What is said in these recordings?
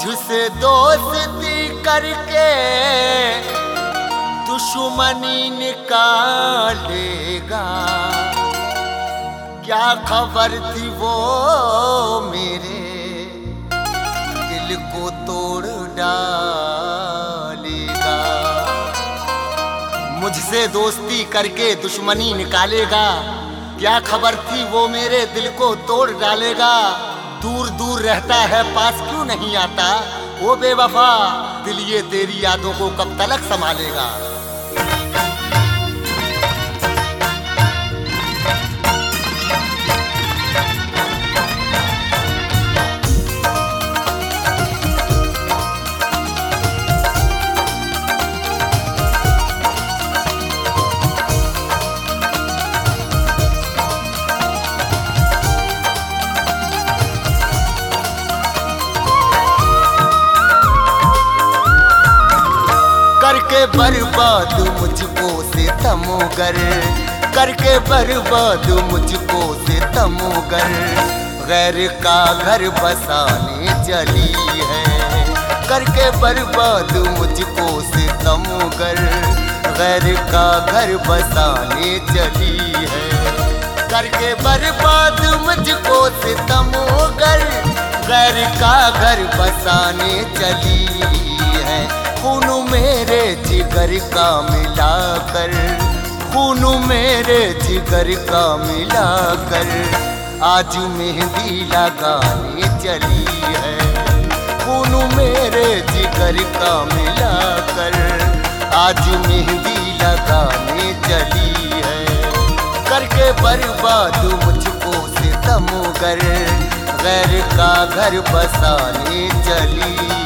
मुझसे दोस्ती करके दुश्मनी निकालेगा। क्या खबर थी वो मेरे दिल को तोड़ डालेगा। मुझसे दोस्ती करके दुश्मनी निकालेगा। क्या खबर थी वो मेरे दिल को तोड़ डालेगा। दूर दूर रहता है पास क्यों नहीं आता। वो बेवफा दिल ये तेरी यादों को कब तलक संभालेगा। करके बर्बाद मुझको सितमगर, करके बर्बाद मुझको सितमगर, गैर का घर बसाने चली है। करके बर्बाद मुझको सितमगर, गैर का घर बसाने चली है। करके बर्बाद मुझको सितमगर, गैर का घर बसाने चली है। खून मेरे जिगर का मिलाकर, खून मेरे जिगर का मिलाकर, आज मेहंदी लगाने चली है। खून मेरे जिगर का मिलाकर, आज मेहंदी लगाने चली है। करके बर्बाद मुझको सितमगर, गैर का घर बसाने चली है।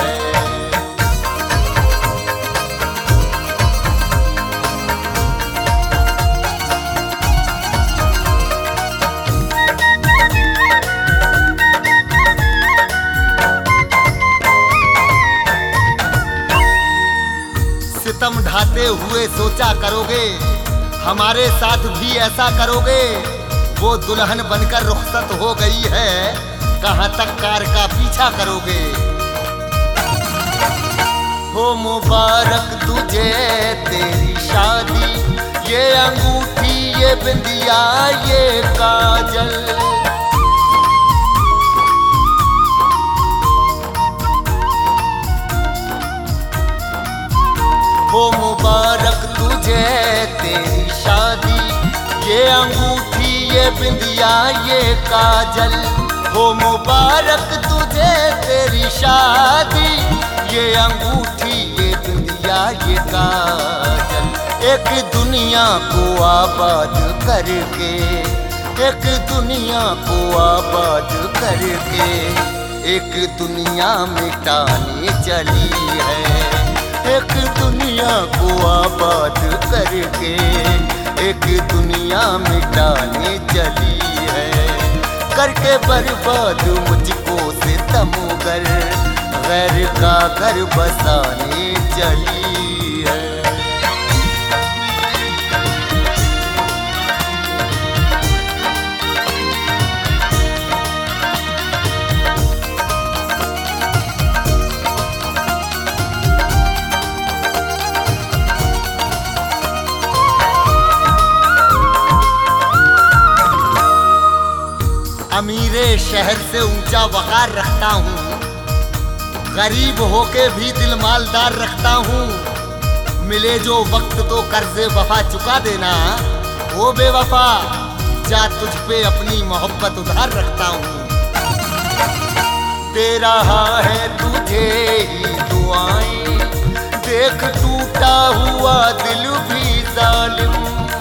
सितम ढाते हुए सोचा करोगे हमारे साथ भी ऐसा करोगे। वो दुल्हन बनकर रुखसत हो गई है, कहाँ तक कार का पीछा करोगे। हो मुबारक तुझे तेरी शादी, ये अंगूठी ये बिंदिया ये काजल। हो मुबारक तुझे तेरी शादी, ये अंगूठी ये बिंदिया ये काजल। हो मुबारक तुझे तेरी शादी, ये अंगूठी ये बिंदिया ये काजल। एक दुनिया को आबाद करके, एक दुनिया को आबाद करके, एक दुनिया मिटाने चली है। एक दुनिया को आबाद करके, एक दुनिया मिटाने चली है। करके बर्बाद मुझको सितमगर, गैर का घर बसाने चली है। अमीरे शहर से ऊंचा वकार रखता हूँ, गरीब होके भी दिल मालदार रखता हूँ। मिले जो वक्त तो कर्जे वफा चुका देना। वो बेवफा जा तुझ पे अपनी मोहब्बत उधार रखता हूँ। दे रहा है तुझे ही दुआएं, देख टूटा हुआ दिल भी जालिम।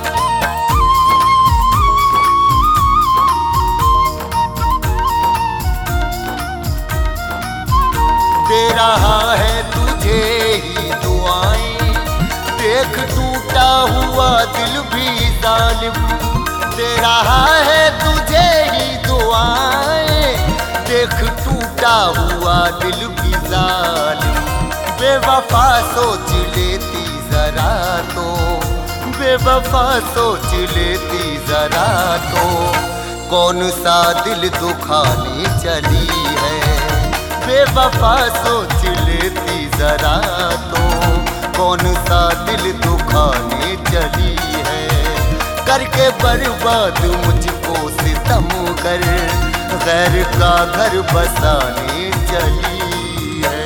दे रहा है तुझे ही दुआएं, देख टूटा हुआ दिल भी जालिम। दे रहा है तुझे ही दुआएं, देख टूटा हुआ दिल भी जालिम। बेवफा सोच लेती जरा तो, बेवफा सोच लेती जरा तो, कौन सा दिल दुखाने चली है। बेवफा सोच लेती जरा तो कौन सा दिल दुखाने चली है। करके बर्बाद मुझको सितम कर गैर का घर बसाने चली है।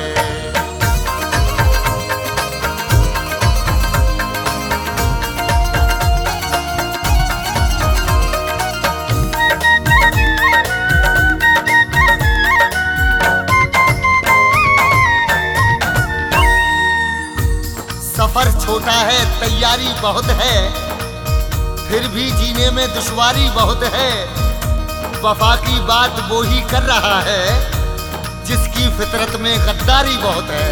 सफर छोटा है, तैयारी बहुत है, फिर भी जीने में दुश्वारी बहुत है। वफा की बात वो ही कर रहा है जिसकी फितरत में गद्दारी बहुत है।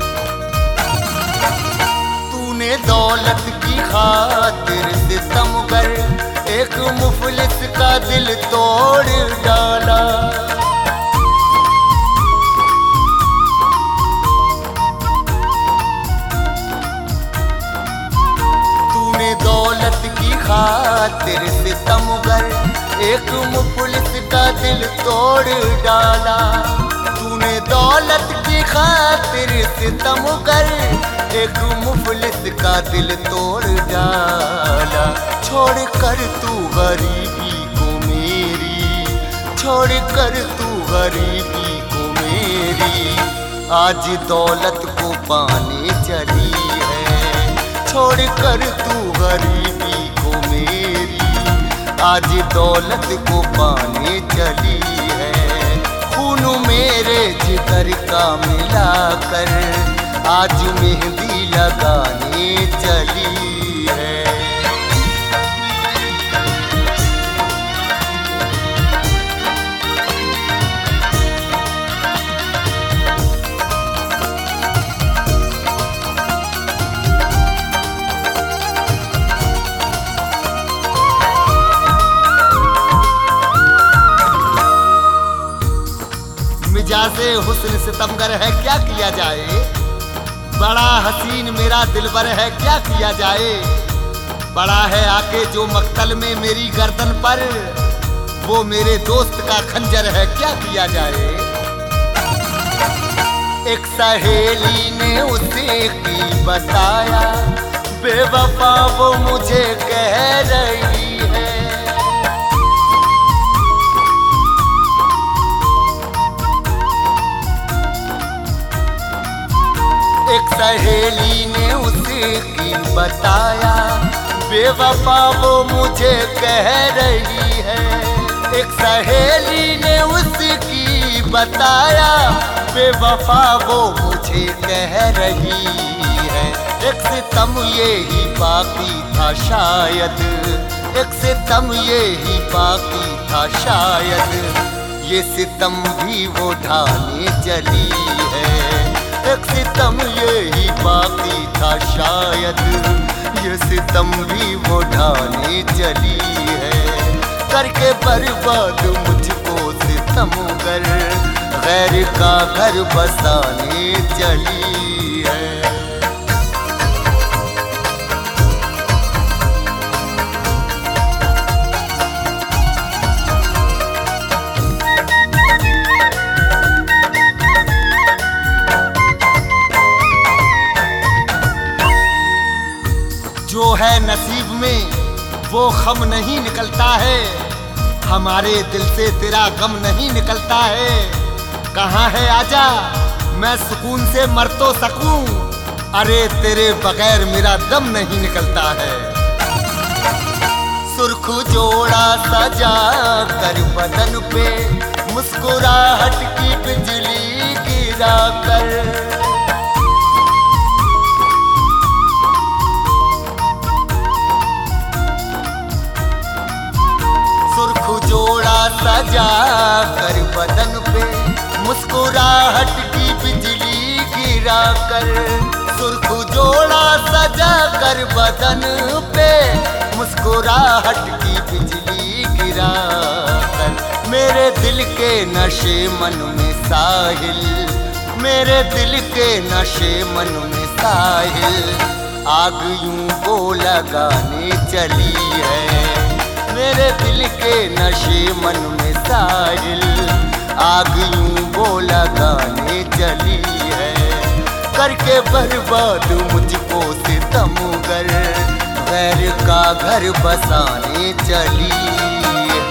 तूने दौलत की खातिर सितम कर एक मुफलिस का दिल तोड़ डाला। दौलत की खातिर सितम कर एक मुफलिस का दिल तोड़ डाला। तूने दौलत की खातिर सितम कर एक मुफलिस का दिल तोड़ डाला। छोड़ कर तू गरीबी को मेरी, छोड़ कर तू गरीबी को मेरी, आज दौलत को पाने चली है। छोड़ कर तू गरीबी को मेरी, आज दौलत को पाने चली है। खून मेरे जिगर का मिलाकर आज मेहंदी लगाने चली है। मिजाजे हुस्न सितमगर है, क्या किया जाए। बड़ा हसीन मेरा दिलबर है, क्या किया जाए। बड़ा है आके जो मक्तल में मेरी गर्दन पर, वो मेरे दोस्त का खंजर है, क्या किया जाए। एक सहेली ने उसे की बताया, बेवफा वो मुझे कह रही है। एक सहेली ने उसे की बताया, बेवफा वो मुझे कह रही है। एक सहेली ने उसकी बताया, बेवफा वो मुझे कह रही है। एक सितम ये ही बाकी था शायद, एक सितम ये ही बाकी था शायद, ये सितम भी वो ढाने चली है। एक सितम ये ही बाकी था शायद, ये सितम भी वो ढाने चली है। करके बर्बाद मुझको सितम कर गैर का घर बसाने चली है। जो है नसीब में वो गम नहीं निकलता है, हमारे दिल से तेरा गम नहीं निकलता है। कहाँ है आजा, मैं सुकून से मर तो सकूं, अरे तेरे बगैर मेरा दम नहीं निकलता है। सुर्ख जोड़ा सजा कर बदन पे मुस्कुराहट की बिजली गिरा कर, जोड़ा सजा कर बदन पे मुस्कुराहट की बिजली गिरा कर। सुर्ख जोड़ा सजा कर बदन पे मुस्कुराहट की बिजली गिरा कर। मेरे दिल के नशे मन में साहिल, मेरे दिल के नशे मन में साहिल, आग यूं वो लगाने चली है। मेरे दिल के नशे मन में साहिल, आग यूं वो लगाने चली है, करके बर्बाद मुझको सितमगर, गैर का घर बसाने चली है।